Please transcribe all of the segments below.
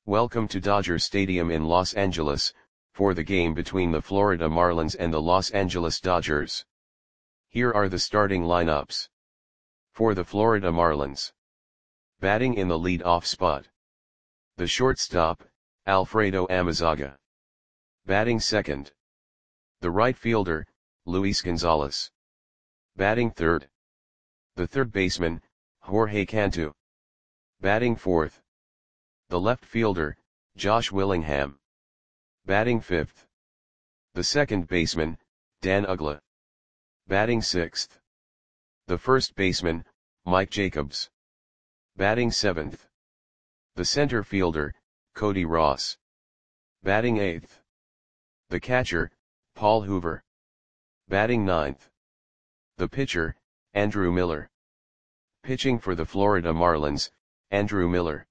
Welcome to Dodger Stadium in Los Angeles, for the game between the Florida Marlins and the Los Angeles Dodgers. Here are the starting lineups. For the Florida Marlins. Batting in the lead-off spot. The shortstop, Alfredo Amezaga. Batting second. The right fielder, Luis Gonzalez. Batting third. The third baseman, Jorge Cantu. Batting fourth. The left fielder, Josh Willingham. Batting fifth. The second baseman, Dan Uggla. Batting sixth. The first baseman, Mike Jacobs. Batting seventh. The center fielder, Cody Ross. Batting eighth. The catcher, Paul Hoover. Batting ninth. The pitcher, Andrew Miller. Pitching for the Florida Marlins, Andrew Miller.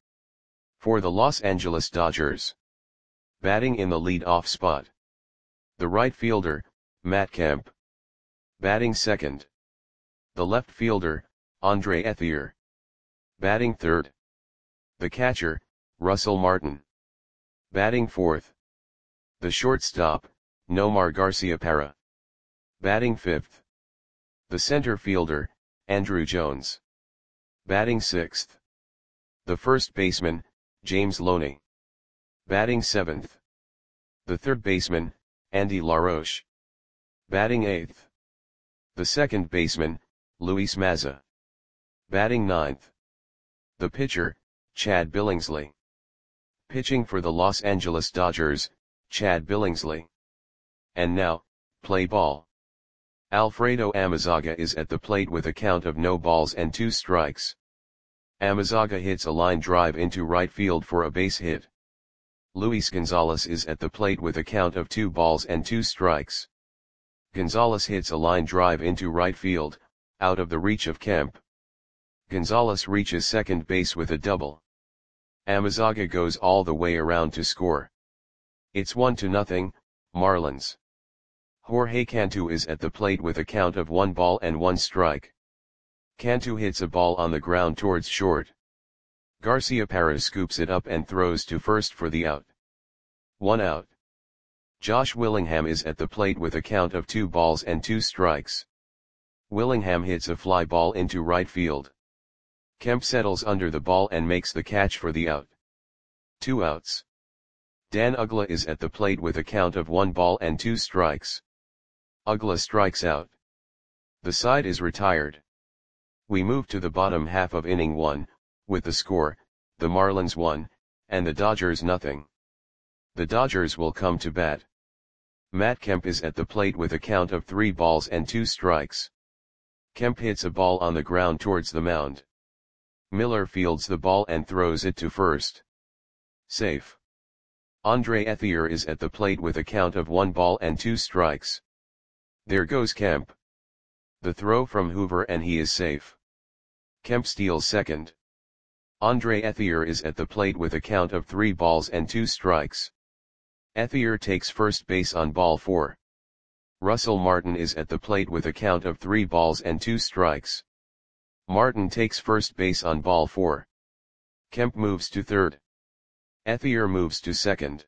For the Los Angeles Dodgers. Batting in the lead-off spot. The right fielder, Matt Kemp. Batting second. The left fielder, Andre Ethier. Batting third. The catcher, Russell Martin. Batting fourth. The shortstop, Nomar Garciaparra. Batting fifth. The center fielder, Andrew Jones. Batting sixth. The first baseman, James Loney. Batting seventh. The third baseman, Andy LaRoche. Batting eighth. The second baseman, Luis Mazza. Batting ninth. The pitcher, Chad Billingsley. Pitching for the Los Angeles Dodgers, Chad Billingsley. And now, play ball. Alfredo Amezaga is at the plate with a count of no balls and 2 strikes. Amezaga hits a line drive into right field for a base hit. Luis Gonzalez is at the plate with a count of 2 balls and 2 strikes. Gonzalez hits a line drive into right field, out of the reach of Kemp. Gonzalez reaches second base with a double. Amezaga goes all the way around to score. It's 1-0, Marlins. Jorge Cantu is at the plate with a count of 1 ball and 1 strike. Cantu hits a ball on the ground towards short. Garciaparra scoops it up and throws to first for the out. 1 out. Josh Willingham is at the plate with a count of 2 balls and 2 strikes. Willingham hits a fly ball into right field. Kemp settles under the ball and makes the catch for the out. 2 outs. Dan Uggla is at the plate with a count of 1 ball and 2 strikes. Uggla strikes out. The side is retired. We move to the bottom half of inning 1, with the score, the Marlins 1, and the Dodgers 0. The Dodgers will come to bat. Matt Kemp is at the plate with a count of 3 balls and 2 strikes. Kemp hits a ball on the ground towards the mound. Miller fields the ball and throws it to first. Safe. Andre Ethier is at the plate with a count of 1 ball and 2 strikes. There goes Kemp. The throw from Hoover and he is safe. Kemp steals second. Andre Ethier is at the plate with a count of 3 balls and 2 strikes. Ethier takes first base on ball 4. Russell Martin is at the plate with a count of 3 balls and 2 strikes. Martin takes first base on ball 4. Kemp moves to third. Ethier moves to second.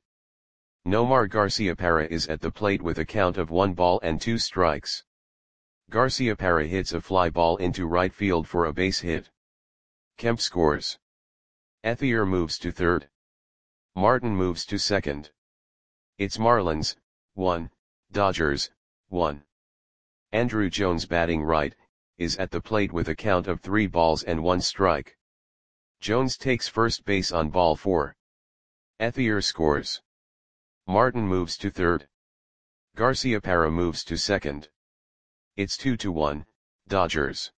Nomar Garciaparra is at the plate with a count of 1 ball and 2 strikes. Garciaparra hits a fly ball into right field for a base hit. Kemp scores. Ethier moves to third. Martin moves to second. It's Marlins, 1, Dodgers, 1. Andrew Jones batting right, is at the plate with a count of 3 balls and 1 strike. Jones takes first base on ball 4. Ethier scores. Martin moves to third. Garciaparra moves to second. It's 2-1, Dodgers.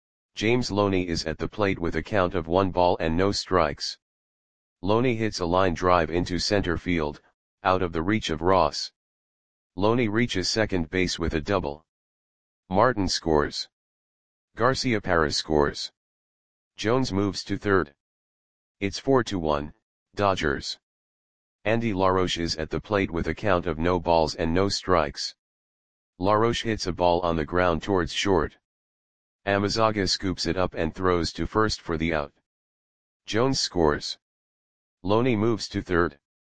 James Loney is at the plate with a count of 1 ball and no strikes. Loney hits a line drive into center field, out of the reach of Ross. Loney reaches second base with a double. Martin scores. Garciaparra scores. Jones moves to third. It's 4-1, Dodgers. Andy LaRoche is at the plate with a count of no balls and no strikes. LaRoche hits a ball on the ground towards short. Amezaga scoops it up and throws to first for the out. Jones scores. Loney moves to third.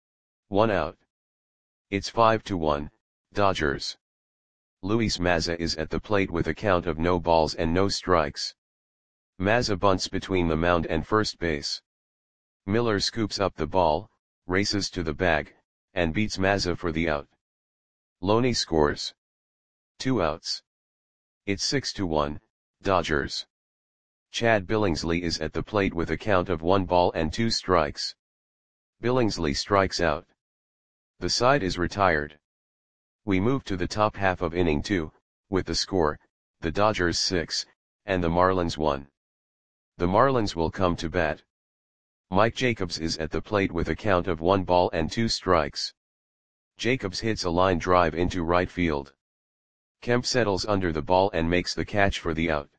1 out. It's 5-1, Dodgers. Luis Mazza is at the plate with a count of no balls and no strikes. Mazza bunts between the mound and first base. Miller scoops up the ball, races to the bag, and beats Mazza for the out. Loney scores. 2 outs. It's 6-1, Dodgers. Chad Billingsley is at the plate with a count of 1 ball and 2 strikes. Billingsley strikes out. The side is retired. We move to the top half of inning 2, with the score, the Dodgers 6, and the Marlins 1. The Marlins will come to bat. Mike Jacobs is at the plate with a count of 1 ball and 2 strikes. Jacobs hits a line drive into right field. Kemp settles under the ball and makes the catch for the out.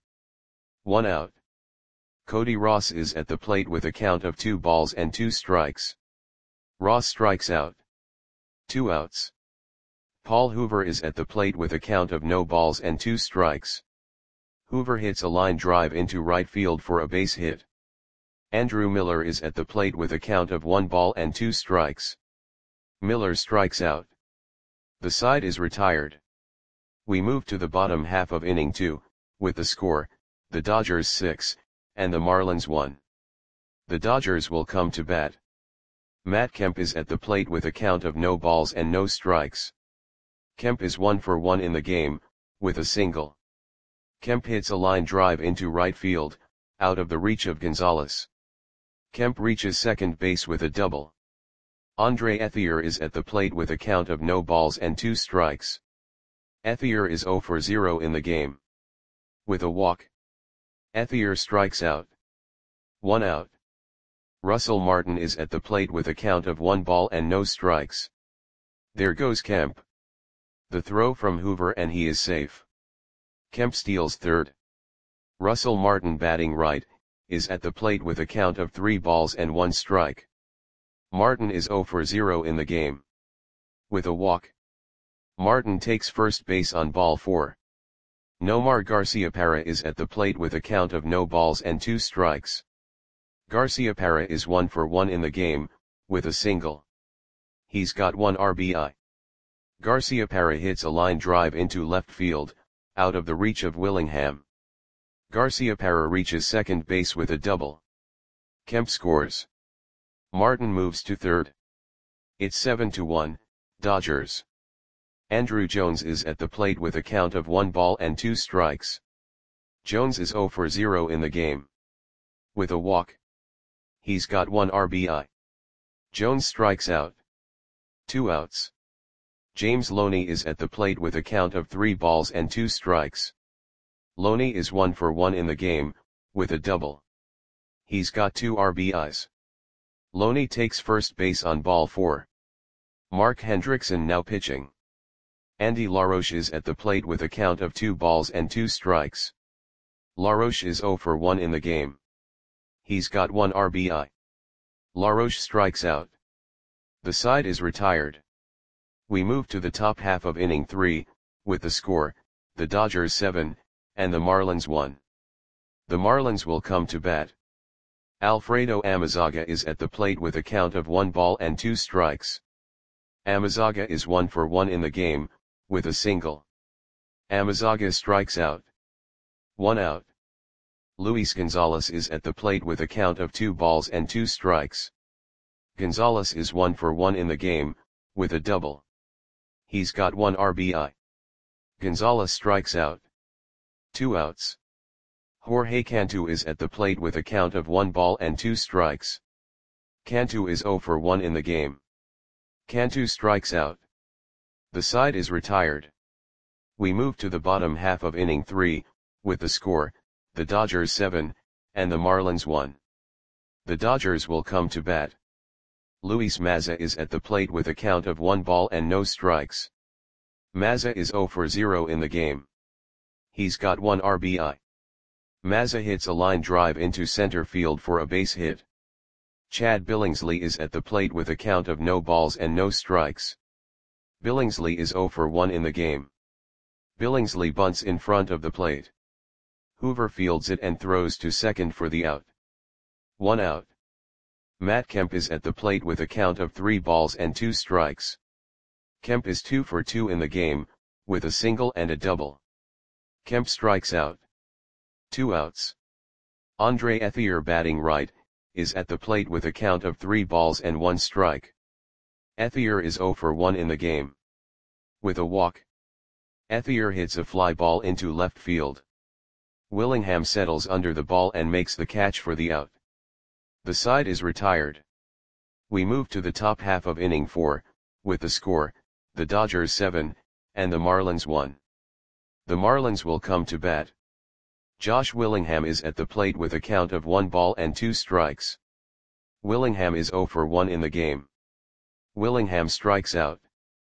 1 out. Cody Ross is at the plate with a count of 2 balls and 2 strikes. Ross strikes out. 2 outs. Paul Hoover is at the plate with a count of no balls and 2 strikes. Hoover hits a line drive into right field for a base hit. Andrew Miller is at the plate with a count of 1 ball and 2 strikes. Miller strikes out. The side is retired. We move to the bottom half of inning 2, with the score, the Dodgers 6, and the Marlins 1. The Dodgers will come to bat. Matt Kemp is at the plate with a count of no balls and no strikes. Kemp is 1 for 1 in the game, with a single. Kemp hits a line drive into right field, out of the reach of Gonzalez. Kemp reaches second base with a double. Andre Ethier is at the plate with a count of no balls and 2 strikes. Ethier is 0 for 0 in the game. With a walk. Ethier strikes out. 1 out. Russell Martin is at the plate with a count of 1 ball and no strikes. There goes Kemp. The throw from Hoover and he is safe. Kemp steals third. Russell Martin, batting right, is at the plate with a count of 3 balls and 1 strike. Martin is 0 for 0 in the game. With a walk. Martin takes first base on ball 4. Nomar Garciaparra is at the plate with a count of no balls and 2 strikes. Garciaparra is 1 for 1 in the game, with a single. He's got 1 RBI. Garciaparra hits a line drive into left field, out of the reach of Willingham. Garciaparra reaches second base with a double. Kemp scores. Martin moves to third. It's 7-1, Dodgers. Andrew Jones is at the plate with a count of 1 ball and 2 strikes. Jones is 0 for 0 in the game. With a walk. He's got 1 RBI. Jones strikes out. 2 outs. James Loney is at the plate with a count of 3 balls and 2 strikes. Loney is 1 for 1 in the game, with a double. He's got 2 RBIs. Loney takes first base on ball 4. Mark Hendrickson now pitching. Andy LaRoche is at the plate with a count of 2 balls and 2 strikes. LaRoche is 0 for 1 in the game. He's got 1 RBI. LaRoche strikes out. The side is retired. We move to the top half of inning 3, with the score, the Dodgers 7, and the Marlins 1. The Marlins will come to bat. Alfredo Amezaga is at the plate with a count of 1 ball and 2 strikes. Amezaga is 1 for 1 in the game, with a single. Amezaga strikes out. 1 out. Luis Gonzalez is at the plate with a count of 2 balls and 2 strikes. Gonzalez is 1 for 1 in the game, with a double. He's got 1 RBI. Gonzalez strikes out. 2 outs. Jorge Cantu is at the plate with a count of 1 ball and 2 strikes. Cantu is 0 for 1 in the game. Cantu strikes out. The side is retired. We move to the bottom half of inning 3, with the score, the Dodgers 7, and the Marlins 1. The Dodgers will come to bat. Luis Mazza is at the plate with a count of 1 ball and no strikes. Mazza is 0 for 0 in the game. He's got 1 RBI. Mazza hits a line drive into center field for a base hit. Chad Billingsley is at the plate with a count of no balls and no strikes. Billingsley is 0 for 1 in the game. Billingsley bunts in front of the plate. Hoover fields it and throws to second for the out. 1 out. Matt Kemp is at the plate with a count of 3 balls and 2 strikes. Kemp is 2 for 2 in the game, with a single and a double. Kemp strikes out. 2 outs. Andre Ethier, batting right, is at the plate with a count of 3 balls and 1 strike. Ethier is 0 for 1 in the game. With a walk, Ethier hits a fly ball into left field. Willingham settles under the ball and makes the catch for the out. The side is retired. We move to the top half of inning 4, with the score, the Dodgers 7, and the Marlins 1. The Marlins will come to bat. Josh Willingham is at the plate with a count of 1 ball and 2 strikes. Willingham is 0 for 1 in the game. Willingham strikes out.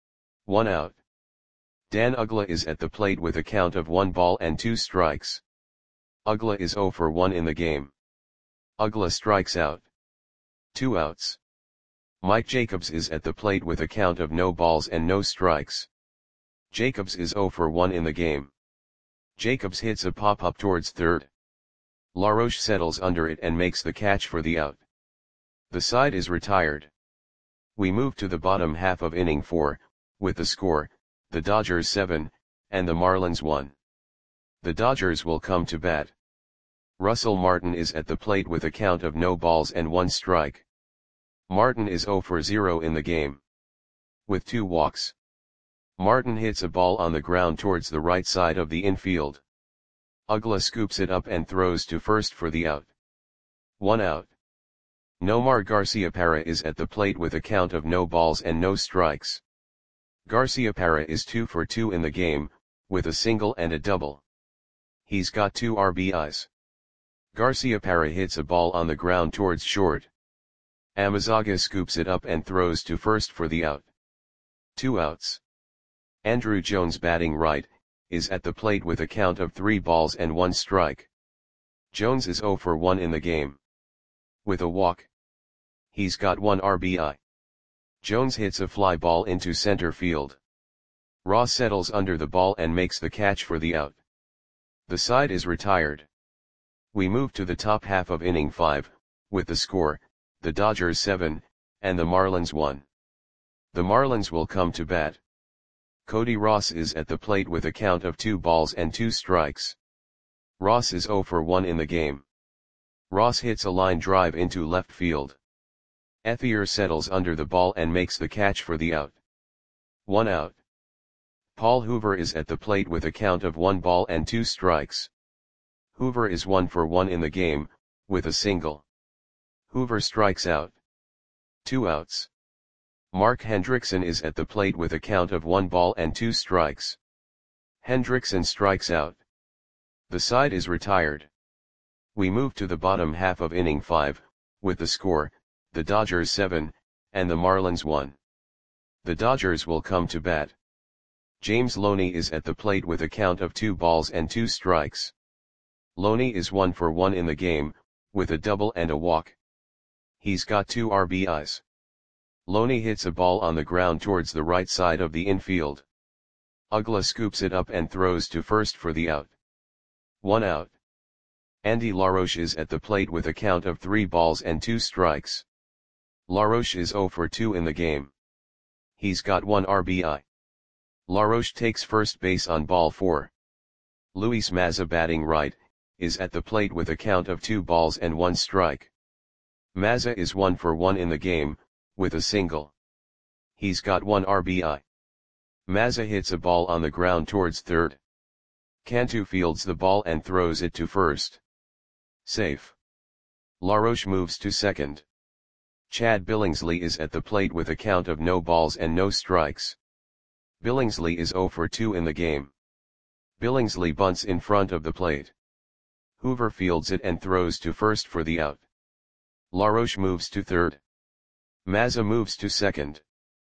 1 out. Dan Uggla is at the plate with a count of 1 ball and 2 strikes. Uggla is 0 for 1 in the game. Uggla strikes out. 2 outs. Mike Jacobs is at the plate with a count of no balls and no strikes. Jacobs is 0 for 1 in the game. Jacobs hits a pop-up towards third. LaRoche settles under it and makes the catch for the out. The side is retired. We move to the bottom half of inning 4, with the score, the Dodgers 7, and the Marlins 1. The Dodgers will come to bat. Russell Martin is at the plate with a count of no balls and 1 strike. Martin is 0 for 0 in the game. With 2 walks. Martin hits a ball on the ground towards the right side of the infield. Uggla scoops it up and throws to first for the out. 1 out. Nomar Garciaparra is at the plate with a count of no balls and no strikes. Garciaparra is 2 for 2 in the game, with a single and a double. He's got 2 RBIs. Garciaparra hits a ball on the ground towards short. Amezaga scoops it up and throws to first for the out. 2 outs. Andruw Jones, batting right, is at the plate with a count of 3 balls and 1 strike. Jones is 0 for 1 in the game. With a walk. He's got 1 RBI. Jones hits a fly ball into center field. Ross settles under the ball and makes the catch for the out. The side is retired. We move to the top half of inning 5, with the score, the Dodgers 7, and the Marlins 1. The Marlins will come to bat. Cody Ross is at the plate with a count of 2 balls and 2 strikes. Ross is 0 for 1 in the game. Ross hits a line drive into left field. Ethier settles under the ball and makes the catch for the out. 1 out. Paul Hoover is at the plate with a count of 1 ball and 2 strikes. Hoover is 1 for 1 in the game, with a single. Hoover strikes out. 2 outs. Mark Hendrickson is at the plate with a count of 1 ball and 2 strikes. Hendrickson strikes out. The side is retired. We move to the bottom half of inning 5, with the score, the Dodgers 7, and the Marlins 1. The Dodgers will come to bat. James Loney is at the plate with a count of 2 balls and 2 strikes. Loney is 1 for 1 in the game, with a double and a walk. He's got 2 RBIs. Loney hits a ball on the ground towards the right side of the infield. Uggla scoops it up and throws to first for the out. 1 out. Andy LaRoche is at the plate with a count of 3 balls and 2 strikes. LaRoche is 0 for 2 in the game. He's got 1 RBI. LaRoche takes first base on ball 4. Luis Mazza, batting right, is at the plate with a count of 2 balls and 1 strike. Mazza is 1 for 1 in the game, with a single. He's got 1 RBI. Mazza hits a ball on the ground towards third. Cantu fields the ball and throws it to first. Safe. LaRoche moves to second. Chad Billingsley is at the plate with a count of no balls and no strikes. Billingsley is 0 for 2 in the game. Billingsley bunts in front of the plate. Hoover fields it and throws to first for the out. LaRoche moves to third. Mazza moves to second.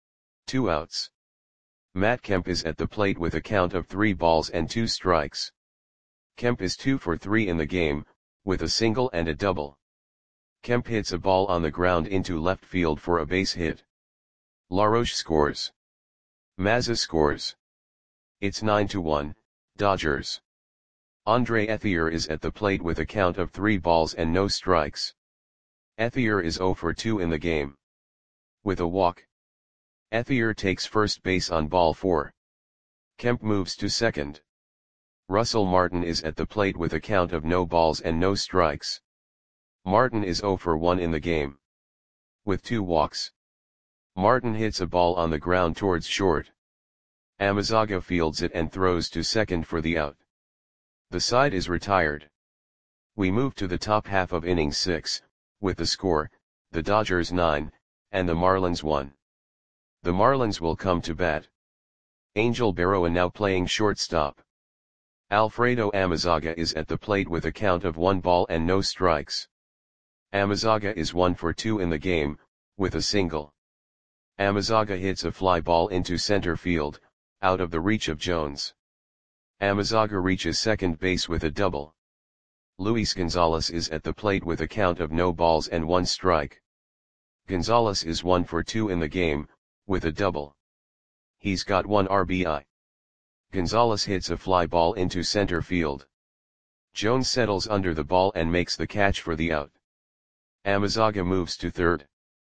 2 outs. Matt Kemp is at the plate with a count of 3 balls and 2 strikes. Kemp is 2 for 3 in the game, with a single and a double. Kemp hits a ball on the ground into left field for a base hit. LaRoche scores. Mazza scores. It's 9-1, Dodgers. Andre Ethier is at the plate with a count of 3 balls and no strikes. Ethier is 0 for 2 in the game. With a walk, Ethier takes first base on ball 4. Kemp moves to second. Russell Martin is at the plate with a count of no balls and no strikes. Martin is 0 for 1 in the game. With 2 walks, Martin hits a ball on the ground towards short. Amezaga fields it and throws to second for the out. The side is retired. We move to the top half of inning 6, with the score, the Dodgers 9, and the Marlins 1. The Marlins will come to bat. Angel Berroa now playing shortstop. Alfredo Amezaga is at the plate with a count of 1 ball and no strikes. Amezaga is 1 for 2 in the game, with a single. Amezaga hits a fly ball into center field, out of the reach of Jones. Amezaga reaches second base with a double. Luis Gonzalez is at the plate with a count of no balls and 1 strike. Gonzalez is 1 for 2 in the game, with a double. He's got 1 RBI. Gonzalez hits a fly ball into center field. Jones settles under the ball and makes the catch for the out. Amezaga moves to third.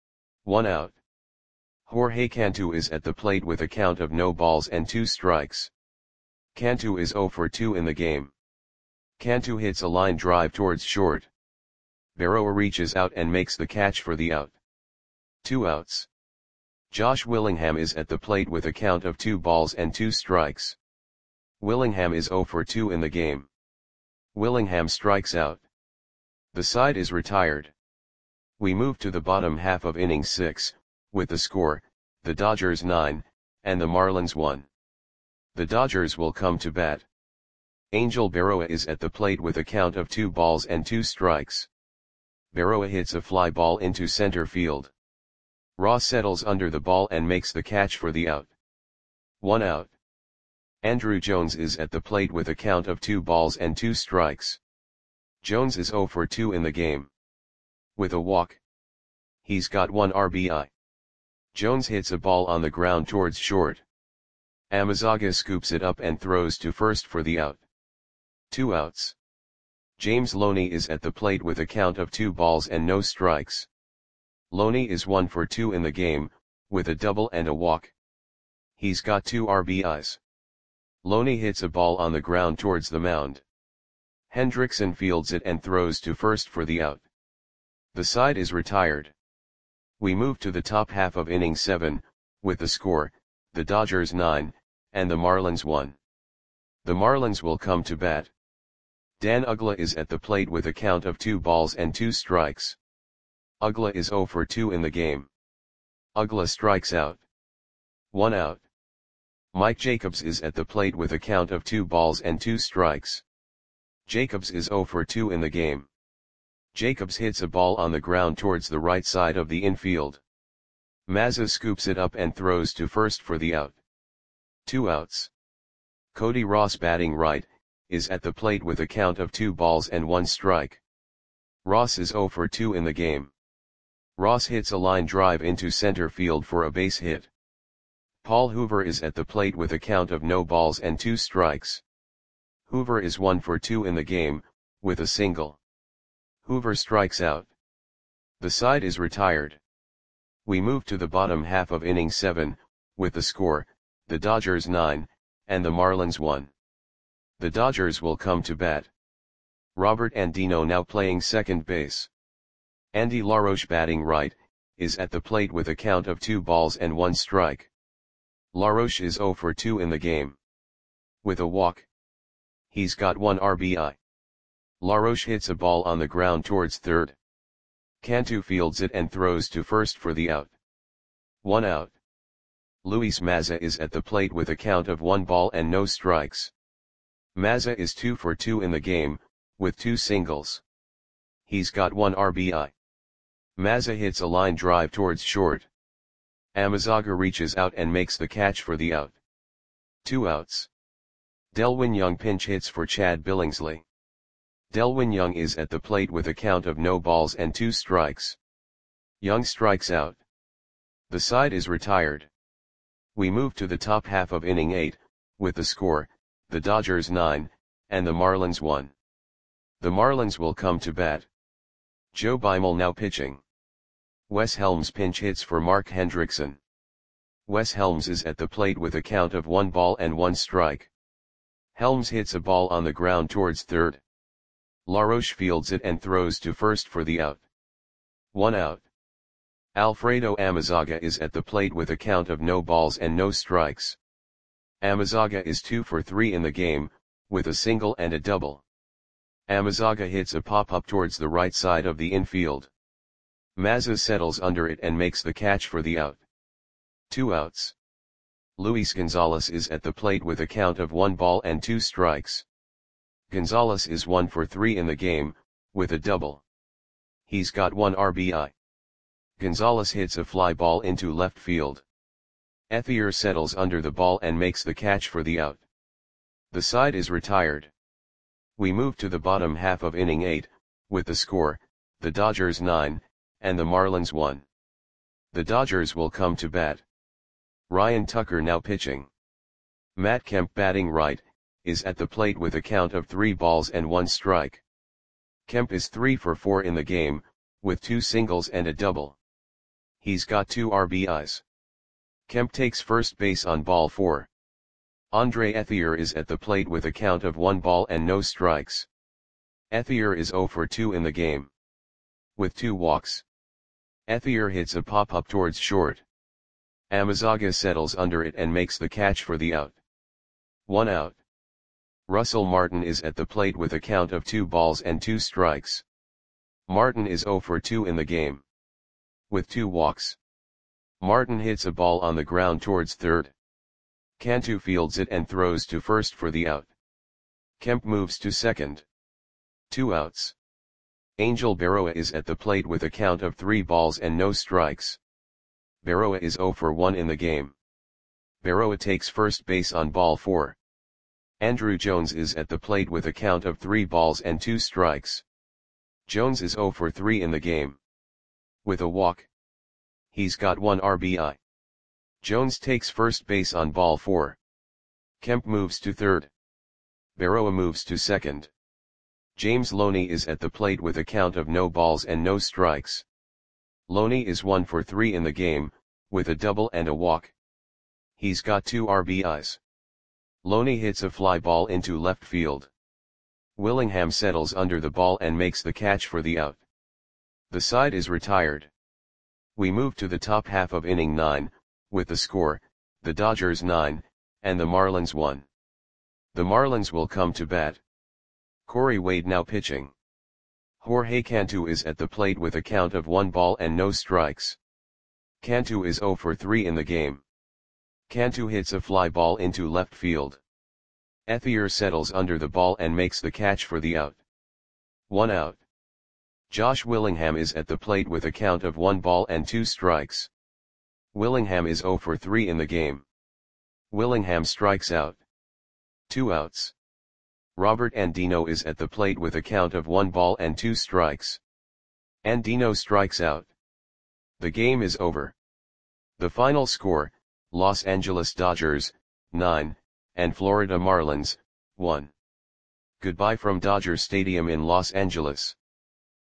1 out. Jorge Cantu is at the plate with a count of no balls and 2 strikes. Cantu is 0 for 2 in the game. Cantu hits a line drive towards short. Berroa reaches out and makes the catch for the out. 2 outs. Josh Willingham is at the plate with a count of 2 balls and 2 strikes. Willingham is 0 for 2 in the game. Willingham strikes out. The side is retired. We move to the bottom half of inning 6, with the score, the Dodgers 9, and the Marlins 1. The Dodgers will come to bat. Angel Berroa is at the plate with a count of 2 balls and 2 strikes. Berroa hits a fly ball into center field. Ross settles under the ball and makes the catch for the out. 1 out. Andruw Jones is at the plate with a count of 2 balls and 2 strikes. Jones is 0 for 2 in the game. With a walk, he's got 1 RBI. Jones hits a ball on the ground towards short. Amezaga scoops it up and throws to first for the out. 2 outs. James Loney is at the plate with a count of 2 balls and no strikes. Loney is 1 for 2 in the game, with a double and a walk. He's got 2 RBIs. Loney hits a ball on the ground towards the mound. Hendrickson fields it and throws to first for the out. The side is retired. We move to the top half of inning 7, with the score, the Dodgers 9, and the Marlins 1. The Marlins will come to bat. Dan Uggla is at the plate with a count of 2 balls and 2 strikes. Uggla is 0 for 2 in the game. Uggla strikes out. 1 out. Mike Jacobs is at the plate with a count of 2 balls and 2 strikes. Jacobs is 0 for 2 in the game. Jacobs hits a ball on the ground towards the right side of the infield. Mazza scoops it up and throws to first for the out. 2 outs. Cody Ross, batting right, is at the plate with a count of 2 balls and 1 strike. Ross is 0 for 2 in the game. Ross hits a line drive into center field for a base hit. Paul Hoover is at the plate with a count of no balls and 2 strikes. Hoover is 1 for 2 in the game, with a single. Hoover strikes out. The side is retired. We move to the bottom half of inning 7, with the score, the Dodgers 9, and the Marlins 1. The Dodgers will come to bat. Robert Andino now playing second base. Andy LaRoche, batting right, is at the plate with a count of 2 balls and 1 strike. LaRoche is 0 for 2 in the game. With a walk, he's got 1 RBI. LaRoche hits a ball on the ground towards third. Cantu fields it and throws to first for the out. 1 out. Luis Mazza is at the plate with a count of 1 ball and no strikes. Mazza is 2 for 2 in the game, with 2 singles. He's got 1 RBI. Mazza hits a line drive towards short. Amezaga reaches out and makes the catch for the out. 2 outs. Delwin Young pinch hits for Chad Billingsley. Delwin Young is at the plate with a count of no balls and 2 strikes. Young strikes out. The side is retired. We move to the top half of inning 8, with the score, the Dodgers 9, and the Marlins 1. The Marlins will come to bat. Joe Beimel now pitching. Wes Helms pinch hits for Mark Hendrickson. Wes Helms is at the plate with a count of 1 ball and 1 strike. Helms hits a ball on the ground towards third. LaRoche fields it and throws to first for the out. 1 out. Alfredo Amezaga is at the plate with a count of no balls and no strikes. Amezaga is 2 for 3 in the game, with a single and a double. Amezaga hits a pop-up towards the right side of the infield. Mazza settles under it and makes the catch for the out. 2 outs. Luis Gonzalez is at the plate with a count of 1 ball and 2 strikes. Gonzalez is 1 for 3 in the game, with a double. He's got 1 RBI. Gonzalez hits a fly ball into left field. Ethier settles under the ball and makes the catch for the out. The side is retired. We move to the bottom half of inning 8, with the score, the Dodgers 9, and the Marlins 1. The Dodgers will come to bat. Ryan Tucker now pitching. Matt Kemp batting right, is at the plate with a count of 3 balls and 1 strike. Kemp is 3 for 4 in the game, with 2 singles and a double. He's got 2 RBIs. Kemp takes first base on ball 4. Andre Ethier is at the plate with a count of 1 ball and no strikes. Ethier is 0 for 2 in the game. With 2 walks. Ethier hits a pop-up towards short. Amezaga settles under it and makes the catch for the out. 1 out. Russell Martin is at the plate with a count of 2 balls and 2 strikes. Martin is 0 for 2 in the game. With 2 walks. Martin hits a ball on the ground towards third. Cantu fields it and throws to first for the out. Kemp moves to second. 2 outs. Angel Berroa is at the plate with a count of 3 balls and no strikes. Berroa is 0 for 1 in the game. Berroa takes first base on ball 4. Andrew Jones is at the plate with a count of 3 balls and 2 strikes. Jones is 0 for 3 in the game. With a walk. He's got 1 RBI. Jones takes first base on ball 4. Kemp moves to third. Berroa moves to second. James Loney is at the plate with a count of no balls and no strikes. Loney is 1 for 3 in the game, with a double and a walk. He's got 2 RBIs. Loney hits a fly ball into left field. Willingham settles under the ball and makes the catch for the out. The side is retired. We move to the top half of inning 9, with the score, the Dodgers 9, and the Marlins 1. The Marlins will come to bat. Corey Wade now pitching. Jorge Cantu is at the plate with a count of 1 ball and no strikes. Cantu is 0 for 3 in the game. Cantu hits a fly ball into left field. Ethier settles under the ball and makes the catch for the out. 1 out. Josh Willingham is at the plate with a count of 1 ball and 2 strikes. Willingham is 0 for 3 in the game. Willingham strikes out. 2 outs. Robert Andino is at the plate with a count of 1 ball and 2 strikes. Andino strikes out. The game is over. The final score, Los Angeles Dodgers, 9, and Florida Marlins, 1. Goodbye from Dodger Stadium in Los Angeles.